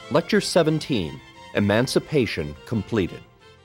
Lecture 17, Emancipation Completed.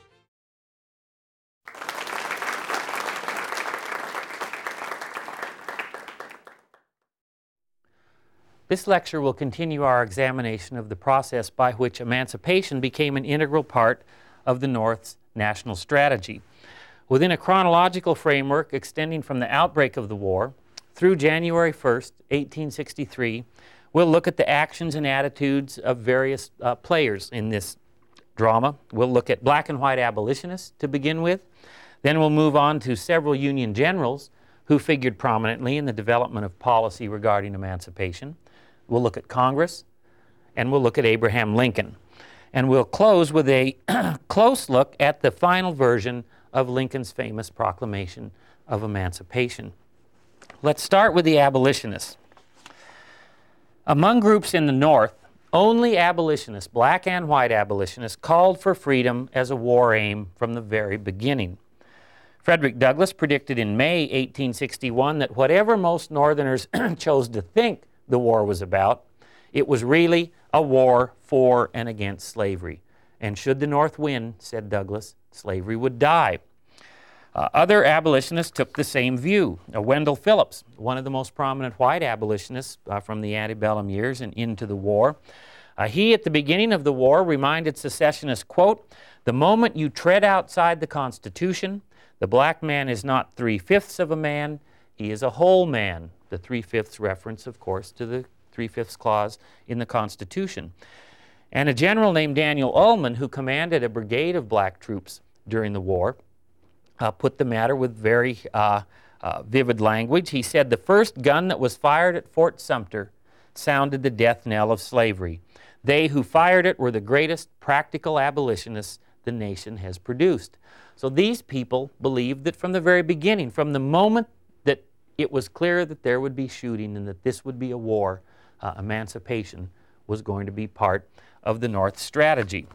This lecture will continue our examination of the process by which emancipation became an integral part of the North's national strategy. Within a chronological framework extending from the outbreak of the war through January 1st, 1863, we'll look at the actions and attitudes of various players in this drama. We'll look at black and white abolitionists to begin with. Then we'll move on to several Union generals who figured prominently in the development of policy regarding emancipation. We'll look at Congress, and we'll look at Abraham Lincoln. And we'll close with a close look at the final version of Lincoln's famous proclamation of emancipation. Let's start with the abolitionists. Among groups in the North, only abolitionists, black and white abolitionists, called for freedom as a war aim from the very beginning. Frederick Douglass predicted in May 1861 that whatever most Northerners chose to think the war was about, it was really a war for and against slavery. And should the North win, said Douglass, slavery would die. Other abolitionists took the same view. Wendell Phillips, one of the most prominent white abolitionists from the antebellum years and into the war, he at the beginning of the war reminded secessionists, quote, "The moment you tread outside the Constitution, the black man is not 3/5 of a man, he is a whole man." The 3/5 reference, of course, to the 3/5 clause in the Constitution. And a general named Daniel Ullman, who commanded a brigade of black troops during the war, put the matter with very vivid language. He said, "The first gun that was fired at Fort Sumter sounded the death knell of slavery. They who fired it were the greatest practical abolitionists the nation has produced." So these people believed that from the very beginning, from the moment that it was clear that there would be shooting and that this would be a war, emancipation was going to be part of the North's strategy.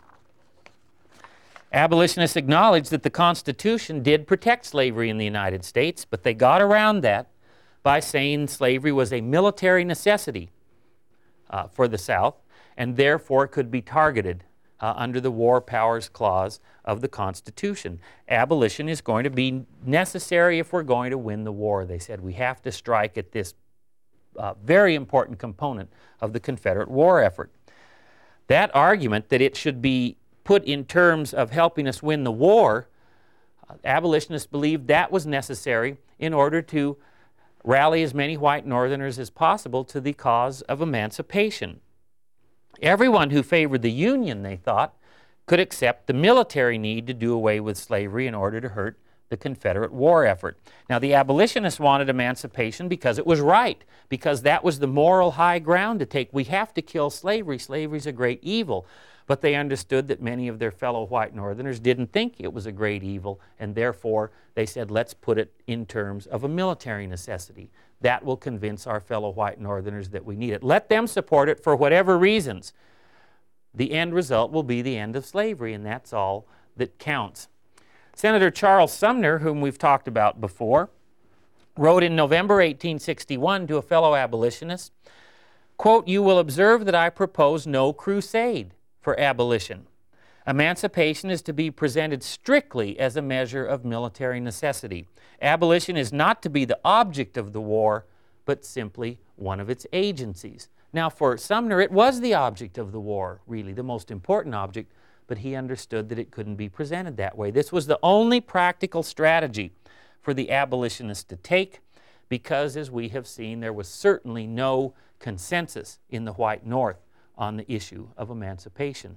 Abolitionists acknowledged that the Constitution did protect slavery in the United States, but they got around that by saying slavery was a military necessity for the South and therefore could be targeted under the War Powers Clause of the Constitution. Abolition is going to be necessary if we're going to win the war, they said. We have to strike at this very important component of the Confederate war effort. That argument that it should be put in terms of helping us win the war, abolitionists believed that was necessary in order to rally as many white Northerners as possible to the cause of emancipation. Everyone who favored the Union, they thought, could accept the military need to do away with slavery in order to hurt the Confederate war effort. Now, the abolitionists wanted emancipation because it was right, because that was the moral high ground to take. We have to kill slavery. Slavery's a great evil. But they understood that many of their fellow white Northerners didn't think it was a great evil, and therefore they said, let's put it in terms of a military necessity. That will convince our fellow white Northerners that we need it. Let them support it for whatever reasons. The end result will be the end of slavery, and that's all that counts. Senator Charles Sumner, whom we've talked about before, wrote in November 1861 to a fellow abolitionist, quote, "You will observe that I propose no crusade for abolition. Emancipation is to be presented strictly as a measure of military necessity. Abolition is not to be the object of the war, but simply one of its agencies." Now, for Sumner, it was the object of the war, really, the most important object, but he understood that it couldn't be presented that way. This was the only practical strategy for the abolitionists to take, because, as we have seen, there was certainly no consensus in the white North on the issue of emancipation.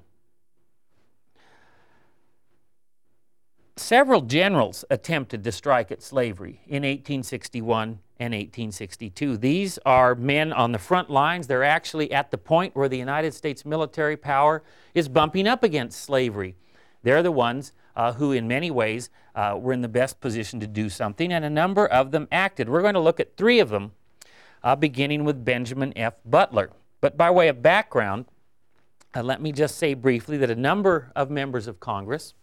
Several generals attempted to strike at slavery in 1861 and 1862. These are men on the front lines. They're actually at the point where the United States military power is bumping up against slavery. They're the ones who in many ways were in the best position to do something, and a number of them acted. We're going to look at three of them, beginning with Benjamin F. Butler. But by way of background, let me just say briefly that a number of members of Congress